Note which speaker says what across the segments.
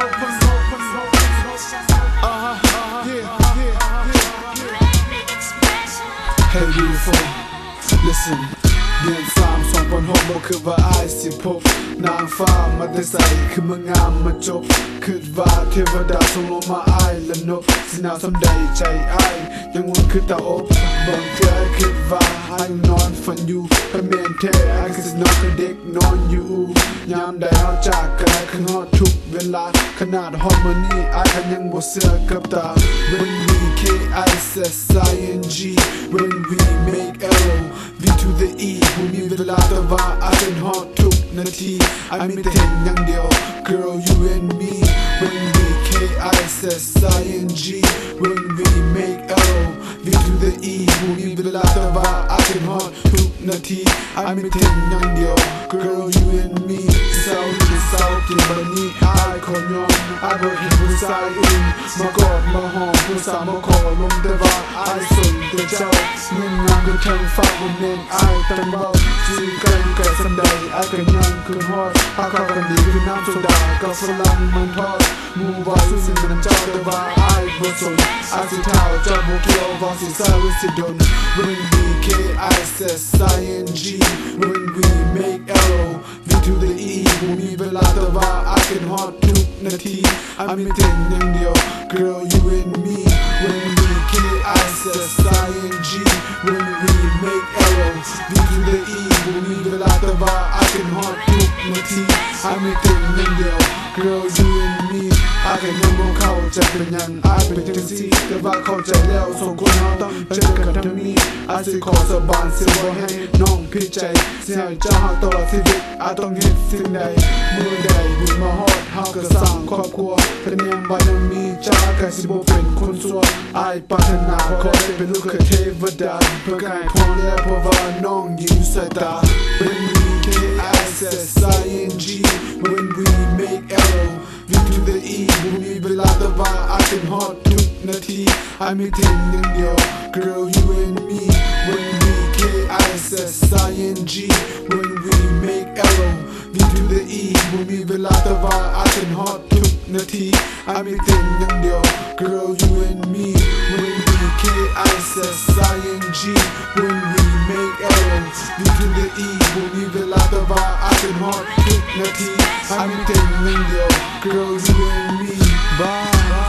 Speaker 1: Hey beautiful, listen เดือน3 2006บอกคือว่าอายสิพบนางฟ้ามาแต่ใส่คือเมื่องามมาจบคือว่าเทวดาส่งลงมาอายและนกสิหนาวสำใดใจอายยังวนคือตาอบบังเกิดคือว่าอายนอนฝันอยู่แต่เมนเทอายคือสินอนกับเด็กนอนอยู่ยามใดเฮาจากกันคือฮอดทุกเวลาขนาดฮอดมื้อนี้อายก็ยังบ่เชื่อกับตา When we KISSING When we make arrow V to the E บ่มีเวลาแต่ว่าอายเป็นฮอดทุกนาทีอายมีแต่เห็นอย่างเดียว Girl you and me When we KISSING When we make arrow V to the E บ่มีเวลาแต่ว่าอายเป็นฮอดทุกนาทีอายมีแต่เห็นอย่างเดียว Girl you and me เศร้าที่บัดนี้อายขอยอมอายบ่เห็นผู้ชายอื่นมากอดมาหอมผู้สาวมาขอลมแต่ว่าอายสนแต่เจ้าเงินงามก็ทั้งฟ้าบ่แม่นอายตั้งเบาจื้อกันก็สำใดอายก็ยังคือฮอดหากเข้ากันดีคือน้ำโซดากับฝรั่งมันทอดหมู่ว่าซื่อๆมันเจ้าแต่ว่าอายบ่สนอายสิเท่าเจ้าบ่เกี่ยวว่าสิสายหรือสิดน When we KISSING When we make arrow V to the E บ่มีเวลาแต่ว่าอายเป็นฮอดทุกนาทีอายมีแต่อย่างเดียว Girl you and me When we KISSING When we make arrow V to the E บ่มีเวลาแต่ว่าอายเป็นฮอดทุกนาทีอายมีแต่อย่างเดียว Girl you and me อายก็ยังบ่เข้าใจเป็นหยังอายเป็นจังซี่แต่ว่าเข้าใจแล้วสองคนเฮาต้องเจอกันทั้งนี้อายสิขอสาบานสิบ่ให้น้องผิดใจสิให้เจ้าฮักตลอดชีวิตอายต้องเฮ็ดสิ่งใดเมื่อใดบุญมาฮอดเฮาก็สร้างครอบครัวถ้ายังบ่ยังมีเจ้าก็สิบ่เป็นคนชั่วอายปรารถนาขอได้เป็นลูกเทวดาเพื่อให้พรและเพราะว่าน้องยิ้มสายตา When we KISSING When we make arrow V to the E บ่มีเวลาแต่ว่าอายเป็นฮอดทุกนาทีอายมีแต่อย่างเดียว Girl you and me When we KISSING When we make arrow V to the E บ่มีเวลาแต่ว่าอายเป็นฮอดทุกนาทีอายมีแต่อย่างเดียว Girl you and me When we KISSING When we make arrow V to the E บ่มีเวลาแต่ว่าอายเป็นฮอดทุกนาทีอายมีแต่อย่างเดียว Girl you and me Bye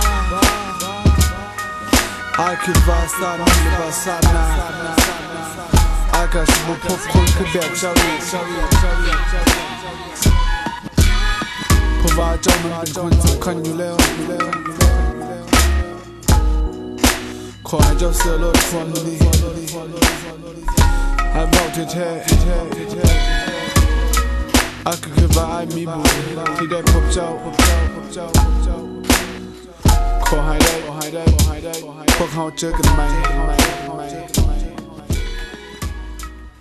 Speaker 1: อายคิดว่าสามีหรือว่าสานาอายก็สิบ่พบคนคือแบบเจ้าอีกเพราะว่าเจ้ามันเป็นคนสำคัญอยู่แล้วขอให้เจ้าเชื่อเลิศความดีอายบอกแท้ๆอายก็คิดว่าอายมีบุญที่ได้พบเจ้าขอให้ได้พวกเขาเจอกันใหม่